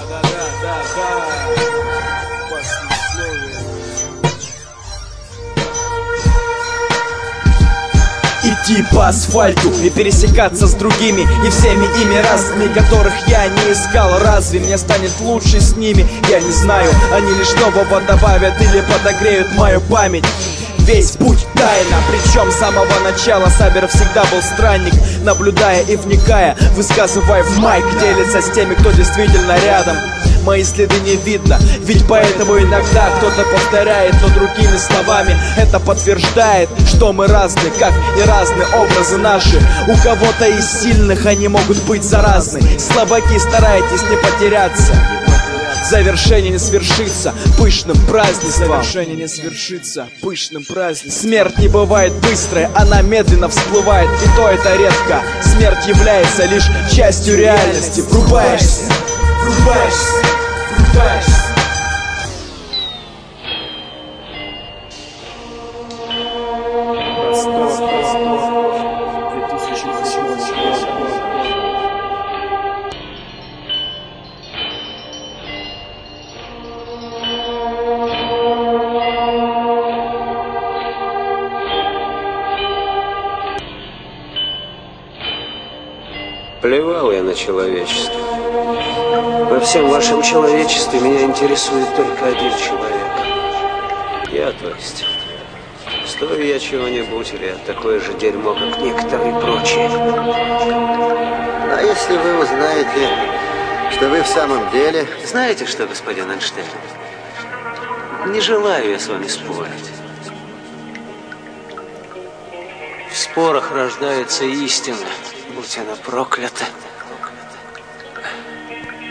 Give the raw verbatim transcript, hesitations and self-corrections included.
Идти по асфальту и пересекаться с другими и всеми ими разными, которых я не искал. Разве мне станет лучше с ними? Я не знаю, они лишь нового добавят или подогреют мою память. Весь путь тайна, причем с самого начала Сабер всегда был странник. Наблюдая и вникая, высказывая в майк, делится с теми, кто действительно рядом. Мои следы не видно, ведь поэтому иногда кто-то повторяет, но другими словами это подтверждает, что мы разные, как и разные образы наши. У кого-то из сильных они могут быть заразны. Слабаки, старайтесь не потеряться. Завершение не свершится пышным празднеством. Завершение не свершится пышным празднеством. Смерть не бывает быстрой, она медленно всплывает, и то это редко. Смерть является лишь частью реальности. Врубаешься, врубаешься, врубаешься. Плевал я на человечество. Во всем вашем человечестве меня интересует только один человек. Я, то есть. Стою я чего-нибудь, или я такое же дерьмо, как некоторые прочие. А если вы узнаете, что вы в самом деле... Знаете что, господин Эйнштейн? Не желаю я с вами спорить. В спорах рождается истина. Будь она проклята.